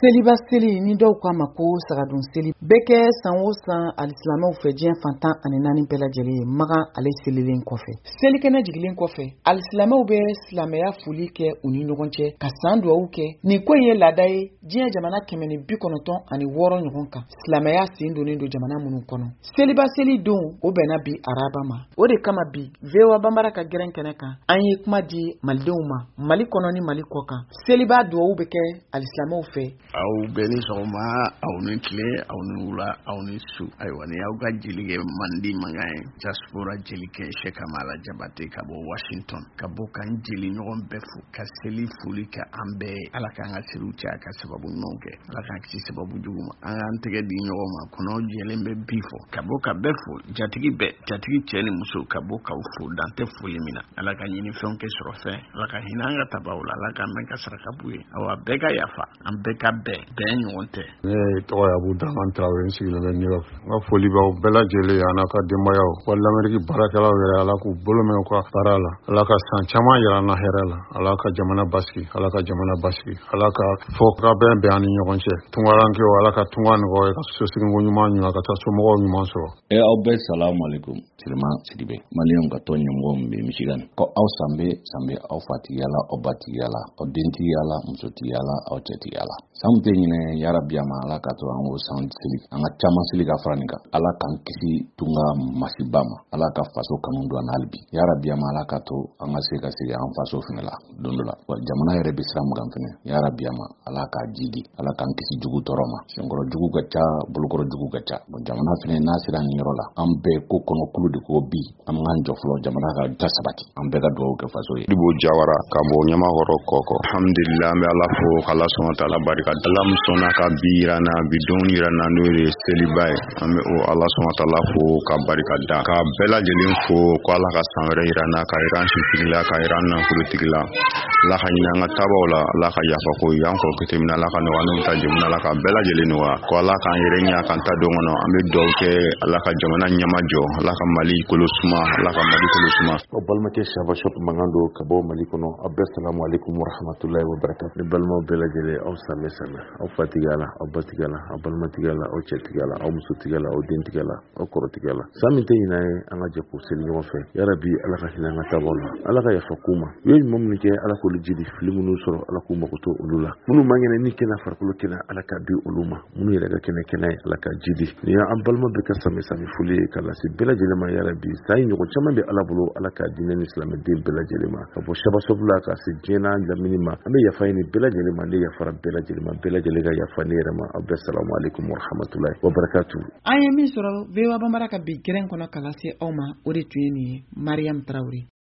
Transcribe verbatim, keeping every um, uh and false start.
Seliba seli ni dɔw k'a ma ko sagadun seli bɛ kɛ san o san alisilamɛw fɛ diɲɛ fantan ani naani bɛɛ lajɛlen ye magan ale selilen kɔfɛ. Selikɛnɛ jigilen kɔfɛ alisilamɛw bɛ silamɛya foli kɛ u ni ɲɔgɔn cɛ ka san dugawu kɛ. Nin ko in ye laada ye diɲɛ jamana kɛmɛ ni bi kɔnɔntɔn ani wɔɔrɔ ɲɔgɔn kan. Silamɛya sen donnen don jamana minnu kɔnɔ. Seliba seli don o bɛnna bi araba ma. O de kama bi V O A Banbara ka gɛrɛn kɛnɛ kan an ye kuma di malidenw ma Mali kɔnɔ ni Mali kɔ kan. Seliba dugawu bɛ kɛ alisilamɛw fɛ. Aw bɛɛ ni sɔgɔma, aw ni tile, aw ni wula, aw ni su. Ayiwa ni y'aw ka jelikɛ Mandi mankan ye diaspora jelikɛ Sheikh Amala Jabate ka bɔ Washington ka bɔ kan jeli ɲɔgɔn bɛɛ fo ka seli foli ka an bɛɛ Ala k'an ka seliw caya ka sababu ɲumanw kɛ Ala k'an kisi sababu jugu ma an k'an tɛgɛ di ɲɔgɔn ma kɔnɔ jɛlen bɛ bi fɔ ka bɔ ka bɛɛ fo jatigi bɛɛ jatigi cɛ ni muso ka bɔ k'aw fo dan tɛ foli min na Ala ka ɲini fɛnw kɛ sɔrɔ fɛn Ala ka hinɛ an ka tabaw la Ala k'an mɛn ka saraka b'u ye awa bɛɛ ka yafa an bɛɛ ka bɛɛ bɛɛ ɲɔgɔn tɛ. Ne tɔgɔ ye Abu Daman Traore n sigilen bɛ New York. N ka foli b'aw bɛɛ lajɛlen a n'a ka denbayaw wa l'Amérique baarakɛlaw yɛrɛ Ala k'u bolo mɛn u ka baara la Ala ka san caman yira an na hɛrɛ la Ala ka jamana basigi Ala ka jamana basigi Ala ka fɔ ka bɛn bɛn an ni ɲɔgɔn cɛ tungarankew Ala ka tunga nɔgɔya ka sosirinko ɲuman ɲuman ka taa somɔgɔw ɲuman sɔrɔ. E aw bɛɛ salamu alaikum Sirima Sidibe maliyɛnw ka tɔn ɲɛmɔgɔ min bɛ Michigan ko aw sanbe sanbe aw fatigiyala aw batigiyala aw dentigiyala musotigiyala aw cɛtigiyala san tɛ ɲinɛ yarabi ma Ala ka to an ko san seli an ka caman seli ka fara nin kan Ala k'an kisi tunga masiba ma Ala ka faso kanu don an hali bi yarabi ma Ala ka to an ka se ka segin an faso fɛnɛ la don dɔ la wa jamana yɛrɛ bɛ siran mugan fɛnɛ yarabi ma Ala k'a jidi Ala k'an kisi jugu tɔɔrɔ ma senkɔrɔ jugu ka ca bolokɔrɔ jugu ka ca bon jamana fɛnɛ n'a sera nin yɔrɔ la an bɛɛ ko kɔnɔ kulu de ko bi an k'an jɔ fɔlɔ jamana ka da sabati an bɛɛ ka dugawu kɛ faso ye. Ibo Jawara ka bɔ Ɲamakɔrɔ kɔkɔ alhamdulillah an bɛ Ala fo k'Ala sɔn ka Ala barika Ala min sɔnna ka bi yira na bi don yira na n'o ye seliba ye an bɛ o Ala sɔn ka Ala fo ka barika da ka bɛɛ lajɛlen fo ko Ala ka san wɛrɛ yira na ka yira an sitigi la ka yira an nafolotigi la Ala ka ɲinɛ an ka taabaw la Ala ka yafa ko ye an kɔ kete min Ala ka nɔgɔya n'u ta jɛmuna Ala ka bɛɛ lajɛlen nɔgɔya ko Ala k'an yɛrɛ ɲɛ k'an ta don kɔnɔ an bɛ dugawu kɛ Ala ka jamana ɲɛma jɔ Ala ka Mali kolo suma Ala ka Mali kolo suma. O balimakɛ Saba Shop mankan don ka bɔ Mali kɔnɔ aw bɛɛ salamu alaikum wa rahmatulahi wa barakatuh. Ni balimaw bɛɛ lajɛlen aw sanbɛ sanbɛ aw fatigiyala aw batigiyala aw balimatigiyala aw cɛtigiyala aw musotigiyala aw dentigiyala aw kɔrɔtigiyala san min tɛ ɲinɛ ye an ka jɛ k'o seli ɲɔgɔn fɛ yarabi Ala ka hinɛ an ka tabaw la Ala ka yafa k'u ma u ye ɲuman minnu kɛ Ala k'olu jidi fili minnu sɔrɔ Ala k'u mago to olu la minnu man kɛnɛ ni kɛnɛ farikolo kɛnɛ Ala ka di olu ma minnu yɛrɛ ka kɛnɛ kɛnɛ ye Ala ka jidi ni y'an balima bɛɛ ka sami sami foli ye ka lase bɛɛ lajɛlen ma yarabi san in ɲɔgɔn caman bɛ Ala bolo Ala ka diinɛ ni silamɛden bɛɛ lajɛlen ma ka bɔ Saba Shop la ka se diɲɛ n'a lamini ma an bɛ yafa ɲini bɛɛ lajɛlen ma ne yafara bɛɛ lajɛlen ma bɛɛ lajɛlen ka yafa ne yɛrɛ ma aw bɛɛ salamu alaikum wa rahmatulahi wa barakatuh. An ye min sɔrɔ V O A Banbara ka bi gɛrɛn kɔnɔ ka lase aw ma o de tun ye nin ye Mariam Traore.